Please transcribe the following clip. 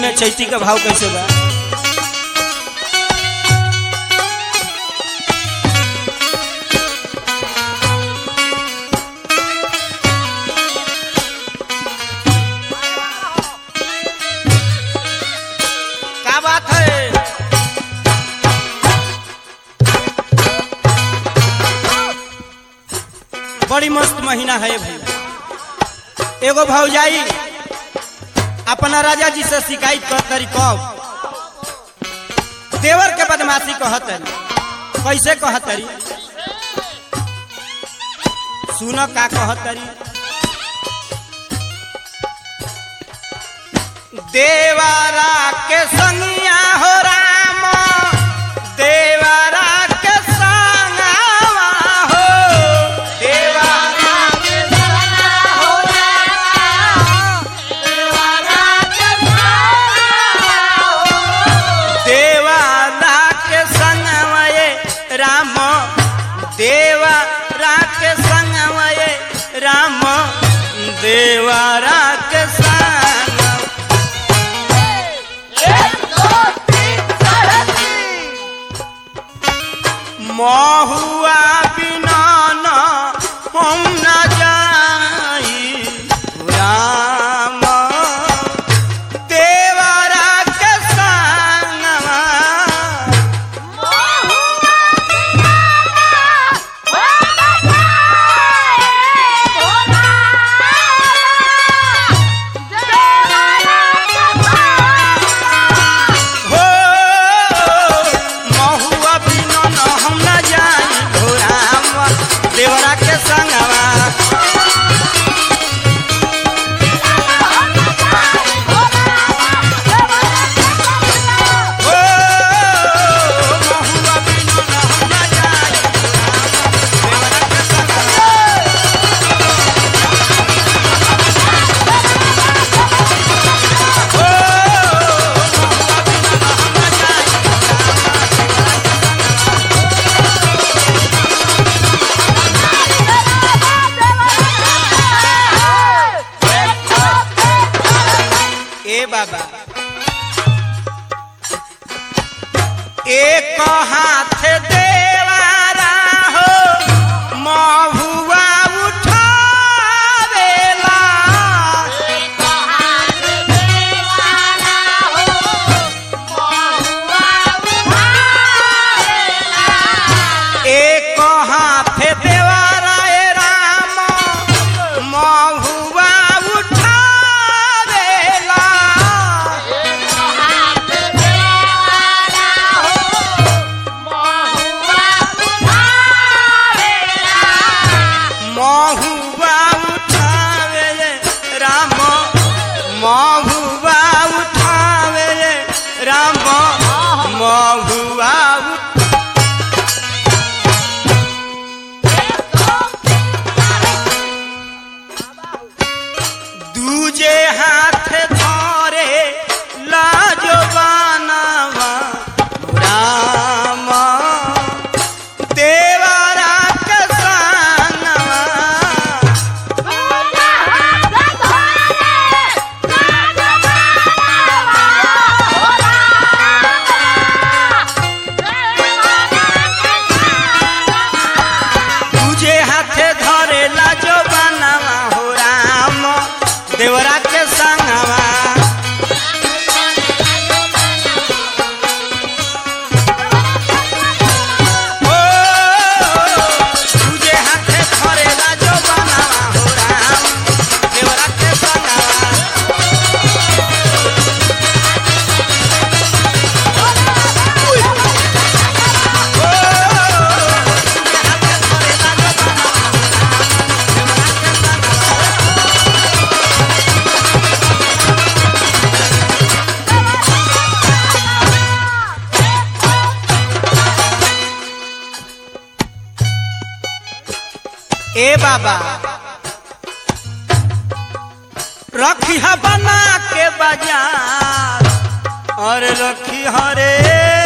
में चैती का भाव कैसे बा? क्या बात है? बड़ी मस्त महीना है भाई। एगो भौजाई अपना राजा जी से शिकायत करतरी कब देवर के बदमाशी कहतरी। कैसे कहतरी सुनो का कहतरी। देवारा के संगिया हो राम देवारा के संगवा हो देवारा के संगवा हो राम देवारा के संगवा हो देवारा के संगवा ये राम देवारा के संगवा ये राम देवारा के संग महुआ बिना न हम न जाई राम देवरा के संगवा देवरा के संगवा बाबा एक हाथ देवारा हो महुआ उठावेला एक हाथ देवारा हो महुआ उठावेला एक हाथ देवारा ए राम महुआ महुआ उठावे राम महुआ दूजे हाथ धरे लाजो बनावा राम देवरा के संगवा देवरा के संगवा ओ तुझे हाथे धरेला जो बनावा हो राम देवरा के संगवा ए बाबा रखी बना के बाजार और रखी हरे